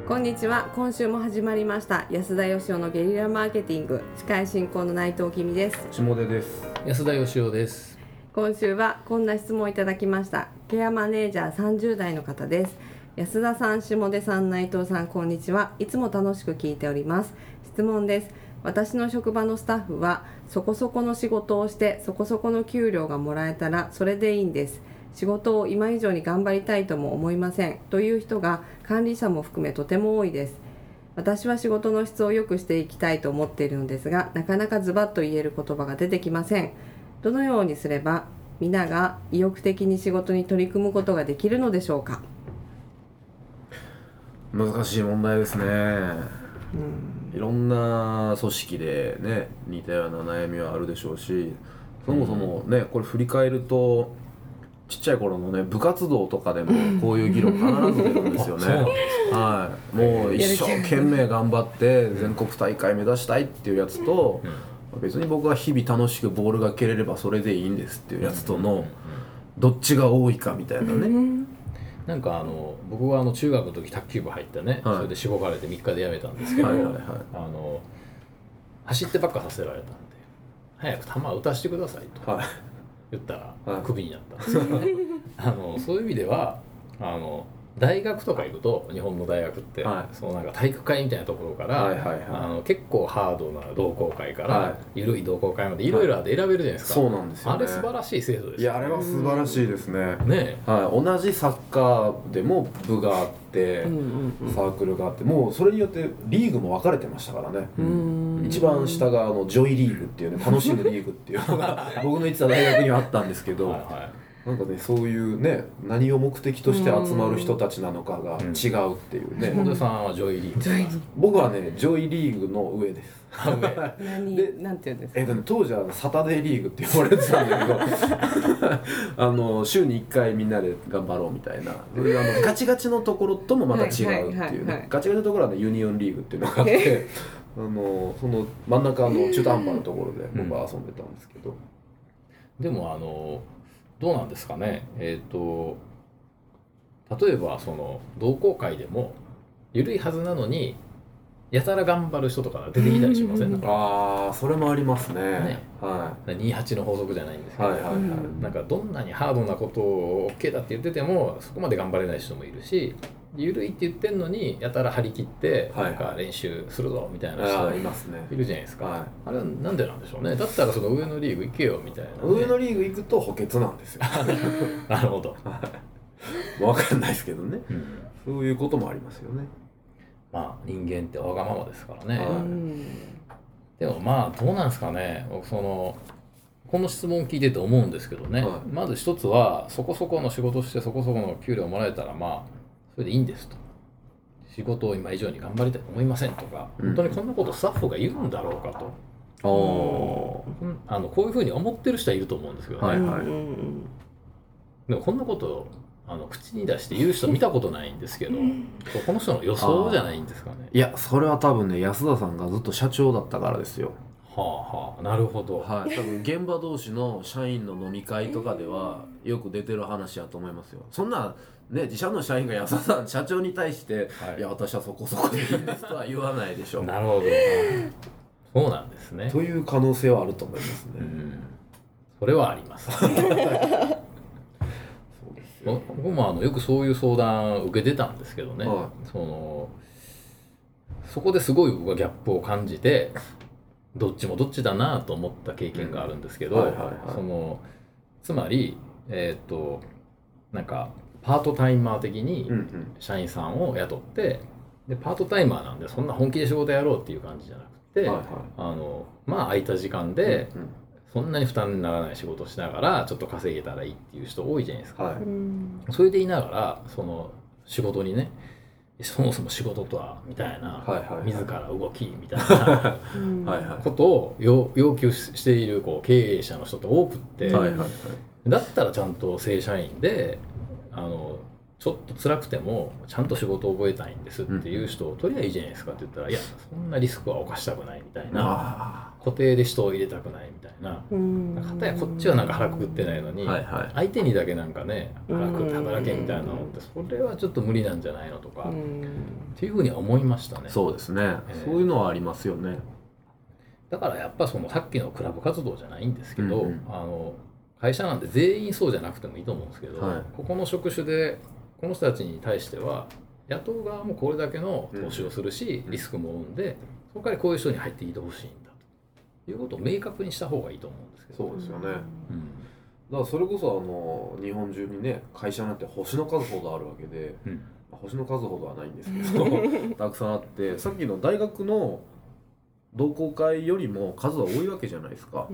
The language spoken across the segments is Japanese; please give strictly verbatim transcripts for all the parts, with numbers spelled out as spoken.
こんにちは。今週も始まりました安田義雄のゲリラマーケティング、司会進行の内藤君です。 下出です。 安田義雄です。 今週はこんな質問をいただきました。ケアマネージャーさんじゅう代の方です。安田さん、下出さん、内藤さん、こんにちは。いつも楽しく聞いております。質問です。私の職場のスタッフはそこそこの仕事をしてそこそこの給料がもらえたらそれでいいんです。仕事を今以上に頑張りたいとも思いませんという人が管理者も含めとても多いです。私は仕事の質を良くしていきたいと思っているのですが、なかなかズバッと言える言葉が出てきません。どのようにすれば皆が意欲的に仕事に取り組むことができるのでしょうか。 難しい問題ですね。 うん、 いろんな組織でね似たような悩みはあるでしょうし、そもそもねこれ振り返るとちっちゃい頃のね部活動とかでもこういう議論必ず出るんですよね。はい、もう一生懸命頑張って全国大会目指したいっていうやつと、別に僕は日々楽しくボールが蹴れればそれでいいんですっていうやつとのどっちが多いかみたいなね。 なんかあの僕はあの中学の時卓球部入ってね、はい、それでしごかれてみっかで辞めたんですけど、はいはいはい、あの走ってばっかさせられたんで早く球打たせてくださいと言ったら、はい、クビになったんですよあのそういう意味ではあの大学とか行くと日本の大学って、はい、そのなんか体育会みたいなところから、はいはいはい、あの結構ハードな同好会から、はい、緩い同好会までいろいろあって選べるじゃないですか、 はい、そうなんですよね。あれ素晴らしい制度ですよね。 いやあれは素晴らしいですね。 ね、 はい、同じサッカーでも部があって、うんうんうん、サークルがあって、もうそれによってリーグも分かれてましたからね。うん一番下があのジョイリーグっていうね、楽しむリーグっていうのが僕の行ってた大学にはあったんですけど、はいはい、なんかねそういうね何を目的として集まる人たちなのかが違うっていうね。 下出さんはジョイリーグ。 僕はねジョイリーグの上です。 何でなんて言うんですか。 えっとね、当時はサタデーリーグって呼ばれてたんだけどあの週にいっかいみんなで頑張ろうみたいな、それあのガチガチのところともまた違うっていうね、はいはいはいはい、ガチガチのところはねユニオンリーグっていうのがあってあのその真ん中の中途半端なところで僕は遊んでたんですけど、 うん、でもあのどうなんですかね、えーと例えばその同好会でも緩いはずなのにやたら頑張る人とか出てきたりしません？ ああ、それもありますね。ね、 はい。にじゅうはちの法則じゃないんですけど、はいはいはい、なんかどんなにハードなことを OK だって言っててもそこまで頑張れない人もいるし、緩いって言ってんのにやたら張り切ってなんか練習するぞみたいな人いますね。いるじゃないですか。はい、あれはなんでなんでしょうね。だったらその上のリーグ行けよみたいな、ね。 上のリーグ行くと補欠なんですよ。 なるほど。 わかんないですけどね、うん。そういうこともありますよね。 まあ人間ってわがままですからね、はい、でもまあどうなんですかね。僕そのこの質問聞いてて思うんですけどね、はい、まず一つはそこそこの仕事してそこそこの給料もらえたらまあそれでいいんですと、仕事を今以上に頑張りたいと思いませんとか、うん、本当にこんなことスタッフが言うんだろうかと、うん、あのこういうふうに思ってる人はいると思うんですけどね、はいはい、でもこんなことあの口に出して言う人見たことないんですけど、うん、この人の予想じゃないんですかね。 いやそれは多分ね安田さんがずっと社長だったからですよ。 はあはあ、なるほど。 はい、多分現場同士の社員の飲み会とかではよく出てる話やと思いますよ。そんなね自社の社員が安田さん社長に対して、はい、いや私はそこそこでいいんですとは言わないでしょう。 なるほど。そうなんですね。 という可能性はあると思いますね。 うん、それはあります。僕もあのよくそういう相談を受けてたんですけどね、はい、そのそこですごい僕はギャップを感じてどっちもどっちだなと思った経験があるんですけど、そのつまり、えー、となんかパートタイマー的に社員さんを雇って、でパートタイマーなんでそんな本気で仕事やろうっていう感じじゃなくて、はいはい、あのまあ空いた時間で、うんうん、そんなに負担にならない仕事をしながらちょっと稼げたらいいっていう人多いじゃないですか、はい、それでいながらその仕事にねそもそも仕事とはみたいな、はいはいはい、自ら動きみたいなことを要求しているこう経営者の人って多くって、はいはいはい、だったらちゃんと正社員であのちょっと辛くてもちゃんと仕事を覚えたいんですっていう人を取りゃいいじゃないですかって言ったら、いやそんなリスクは冒したくないみたいな、固定で人を入れたくないみたいな、かたやこっちはなんか腹くくってないのに、はいはい、相手にだけなんかね腹くくって働けみたいなのってそれはちょっと無理なんじゃないのとかっていうふうには思いましたね。 そうですね、えー、そういうのはありますよね。 だからやっぱそのさっきのクラブ活動じゃないんですけど、うんうん、あの会社なんて全員そうじゃなくてもいいと思うんですけど、はい、ここの職種でこの人たちに対しては雇う側もこれだけの投資をするし、うん、リスクも生んでそこからこういう人に入ってきてほしいんだということを明確にした方がいいと思うんですけど。 そうですよね、うん、だからそれこそあの日本中にね会社なんて星の数ほどあるわけで、うん、星の数ほどはないんですけどたくさんあって、さっきの大学の同好会よりも数は多いわけじゃないですか、うん、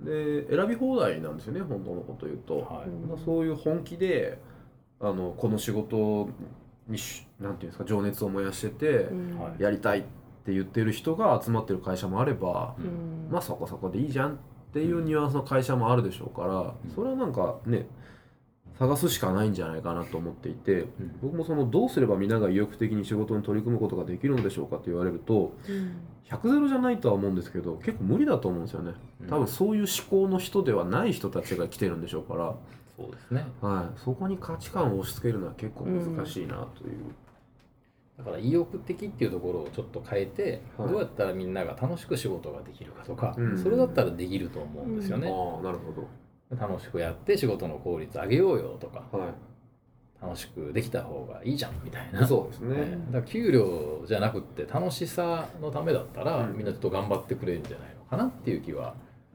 で選び放題なんですよね本当のこと言うと、はい、そういう本気であのこの仕事になんていうんですか情熱を燃やしてて、うん、やりたいって言ってる人が集まってる会社もあれば、うん、まあそこそこでいいじゃんっていうニュアンスの会社もあるでしょうから、うん、それはなんかね探すしかないんじゃないかなと思っていて、うん、僕もそのどうすれば皆が意欲的に仕事に取り組むことができるのでしょうかって言われると、うん、ひゃくゼロじゃないとは思うんですけど結構無理だと思うんですよね。多分そういう思考の人ではない人たちが来てるんでしょうから、 そうですね、 はい、そこに価値観を押し付けるのは結構難しいなという、 うん、だから意欲的っていうところをちょっと変えて、はい、どうやったらみんなが楽しく仕事ができるかとか、うん、それだったらできると思うんですよね、うん、 ああなるほど。 楽しくやって仕事の効率上げようよとか、はい、楽しくできた方がいいじゃんみたいな。 そうですね、 えー、だから給料じゃなくって楽しさのためだったら、うん、みんなちょっと頑張ってくれるんじゃないのかなっていう気は、 うん、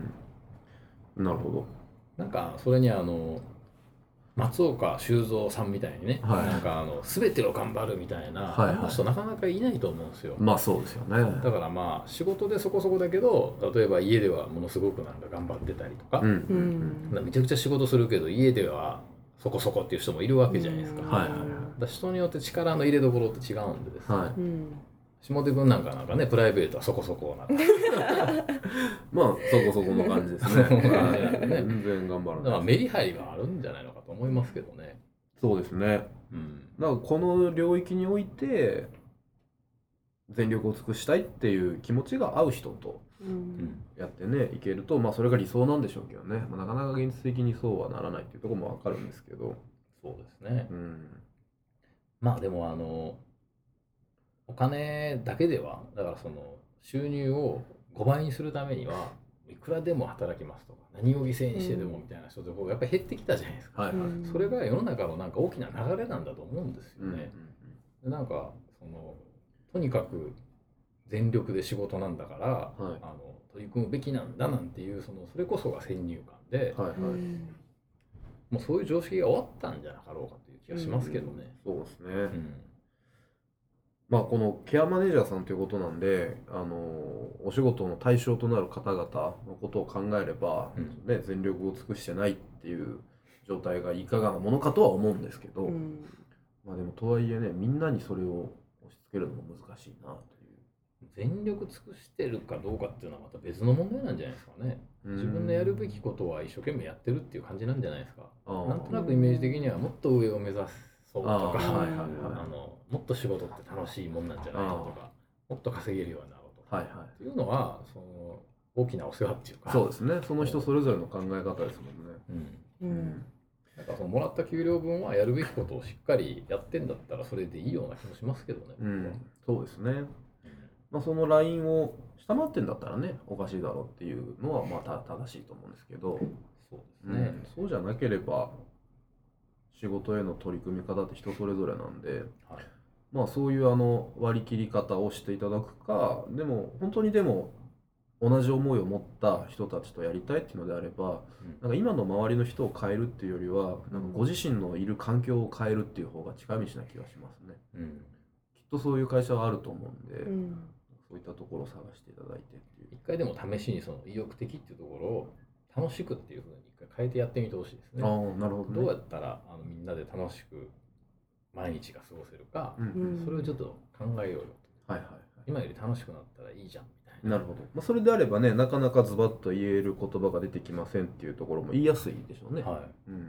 なるほど。 なんかそれにあの松岡修造さんみたいにね、はい、なんかあの全てを頑張るみたいな、はいはい、あの人なかなかいないと思うんですよ。 まあそうですよね。 だからまあ仕事でそこそこだけど、例えば家ではものすごくなんか頑張ってたりとか、うんうん、めちゃくちゃ仕事するけど家ではそこそこっていう人もいるわけじゃないですか。はいはいはい、だ人によって力の入れどころって違うんでですね、はい、下手君なんかなんかねプライベートはそこそこなんかまあそこそこの感じですね。全然頑張らない。 だからメリハリはあるんじゃないのかと思いますけどね。 そうですね、うん、だからこの領域において全力を尽くしたいっていう気持ちが合う人とやってねいけると、まあそれが理想なんでしょうけどね、まあ、なかなか現実的にそうはならないっていうところもわかるんですけど。 そうですね、うん、まあでもあのお金だけではだからその収入をごばいにするためにはいくらでも働きますとか何を犠牲にしてでもみたいな人とかやっぱり減ってきたじゃないですか、うん、それが世の中のなんか大きな流れなんだと思うんですよね、うん、なんかそのとにかく全力で仕事なんだから、はい、あの取り組むべきなんだなんていうそのそれこそが先入観で、はいはい、もうそういう常識が終わったんじゃなかろうかという気がしますけどね、 うん、そうですね、うんまあ、このケアマネージャーさんということなんで、あのお仕事の対象となる方々のことを考えれば、うんね、全力を尽くしてないっていう状態がいかがなものかとは思うんですけど、うん、まあでもとはいえねみんなにそれを押し付けるのも難しいなという。 全力尽くしてるかどうかっていうのはまた別の問題なんじゃないですかね。自分のやるべきことは一生懸命やってるっていう感じなんじゃないですか。なんとなくイメージ的にはもっと上を目指すそうとか、はいはいはい、あのもっと仕事って楽しいもんなんじゃないのとか、もっと稼げるようになろうとか、はいはい、っていうのはその大きなお世話っていうか、 そうですね、その人それぞれの考え方ですもんね。うん、 うんなんかそのもらった給料分はやるべきことをしっかりやってんだったらそれでいいような気もしますけどね。 うん、そうですね。まあ、そのラインを下回ってんだったらねおかしいだろうっていうのはまあ正しいと思うんですけど、 そうですね、 うん、そうじゃなければ仕事への取り組み方って人それぞれなんで、はい、まあそういうあの割り切り方をしていただくか、でも本当にでも同じ思いを持った人たちとやりたいっていうのであれば、うん、なんか今の周りの人を変えるっていうよりはなんかご自身のいる環境を変えるっていう方が近道な気がしますね、うん、きっとそういう会社はあると思うんで、うん、そういったところを探していただいてっていう一回でも試しにその意欲的っていうところを楽しくっていうふうに一回変えてやってみてほしいですね。 ああ、なるほどね。 どうやったらあのみんなで楽しく毎日が過ごせるか、うんうん、それをちょっと考えようよと、はいはいはい、今より楽しくなったらいいじゃんみたいな。 なるほど、まあ、それであればねなかなかズバッと言える言葉が出てきませんっていうところも言いやすいでしょうね。はい、うん、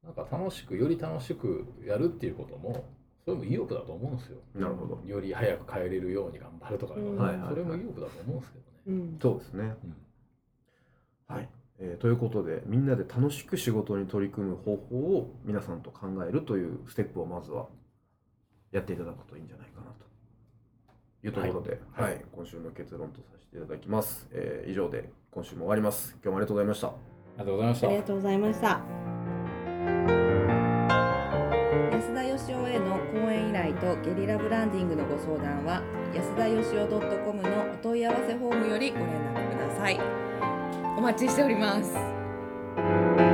なんか楽しくより楽しくやるっていうこともそれも意欲だと思うんですよ。 なるほど。 より早く帰れるように頑張るとか、うん、それも意欲だと思うんですけどね。 うん、そうですね、うん、はい、えー、ということでみんなで楽しく仕事に取り組む方法を皆さんと考えるというステップをまずはやっていただくといいんじゃないかなというところで、はいはい、今週の結論とさせていただきます、えー、以上で今週も終わります。今日もありがとうございました。 ありがとうございました。 ありがとうございました。安田義雄への講演依頼とゲリラブランディングのご相談は安田義雄 .com のお問い合わせフォームよりご連絡ください。お待ちしております。